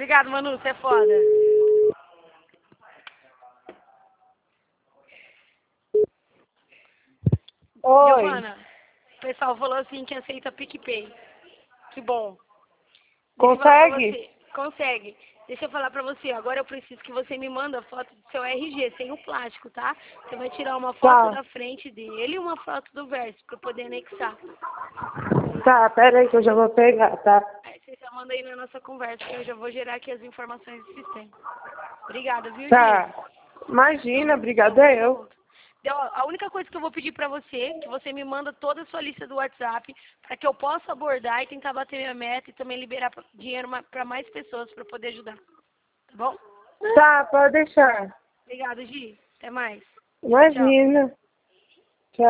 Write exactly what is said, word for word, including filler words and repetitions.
Obrigado, Manu, você é foda. Oi. Giovana, o pessoal falou assim que aceita PicPay. Que bom. Deixa eu falar pra Consegue? você. Consegue. Deixa eu falar pra você. Agora eu preciso que você me manda foto do seu R G, sem o plástico, tá? Você vai tirar uma foto Tá. da frente dele e uma foto do verso, pra eu poder anexar. Tá, pera aí que eu já vou pegar, tá? Aí você já manda aí na nossa conversa, que eu já vou gerar aqui as informações do sistema. Obrigada, viu, Gi? Tá. Imagina, obrigada é eu. Então, a única coisa que eu vou pedir pra você é que você me manda toda a sua lista do WhatsApp para que eu possa abordar e tentar bater minha meta e também liberar pra- dinheiro para mais pessoas para poder ajudar. Tá bom? Tá, pode deixar. Obrigada, Gi. Até mais. Tchau. Imagina.